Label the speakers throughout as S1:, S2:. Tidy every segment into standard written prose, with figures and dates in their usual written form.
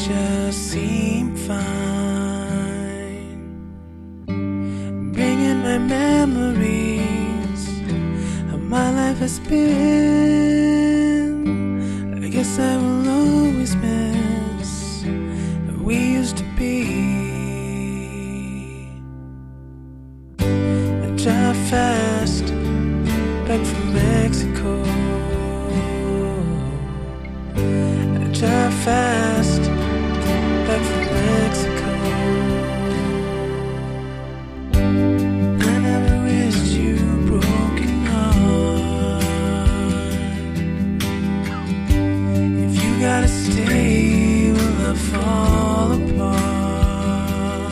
S1: just seem fine. Bringing my memories of my life has been. I guess I will always miss who we used to be. I drive fast back from Mexico. I drive fast back from Mexico. I never wished you a broken heart. If you gotta stay, will I fall apart?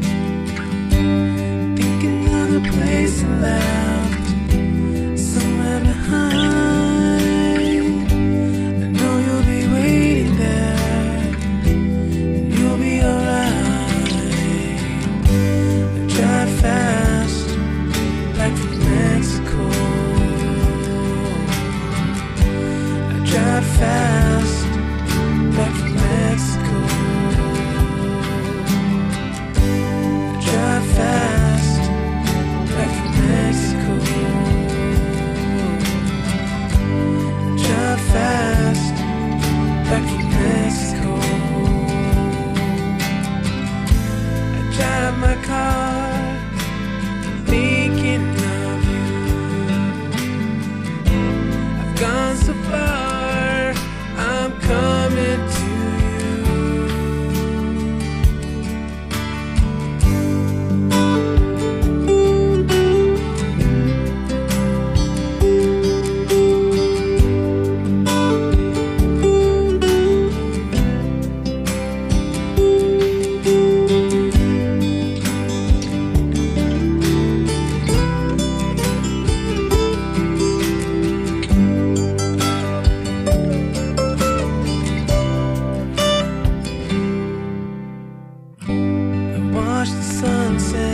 S1: Thinking of the place I left somewhere behind. I know you'll be waiting there, and you'll be alright. I drive fast back from Mexico. I drive fast back from Mexico. I drive fast back from Mexico. I drive fast back from Mexico. I drive my car thinking of you. I've gone so far, I'm coming to watch the sunset